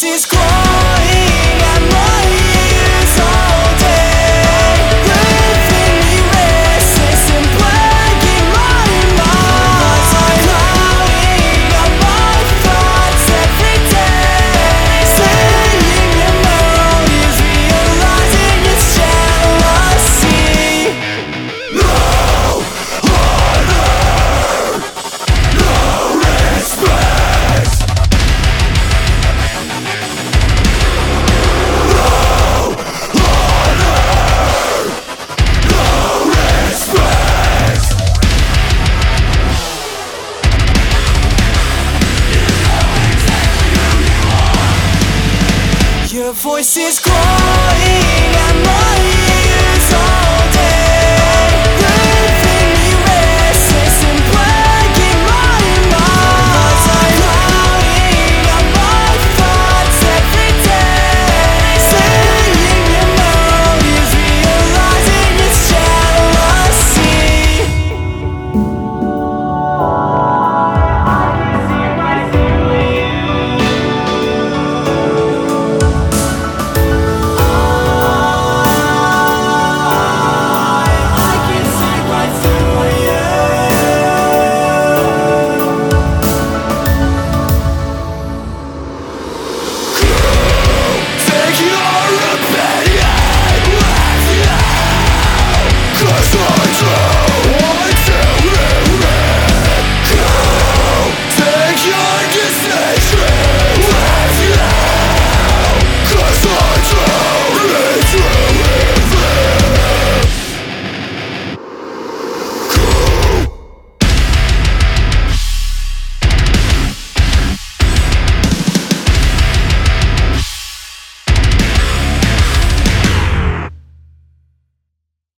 voice is crying at my ears all day, leaving me restless and plaguing my mind. Clouding up my thoughts every day, singing your melodies, realizing it's jealousy. No honor, no respect. Your voice is crying.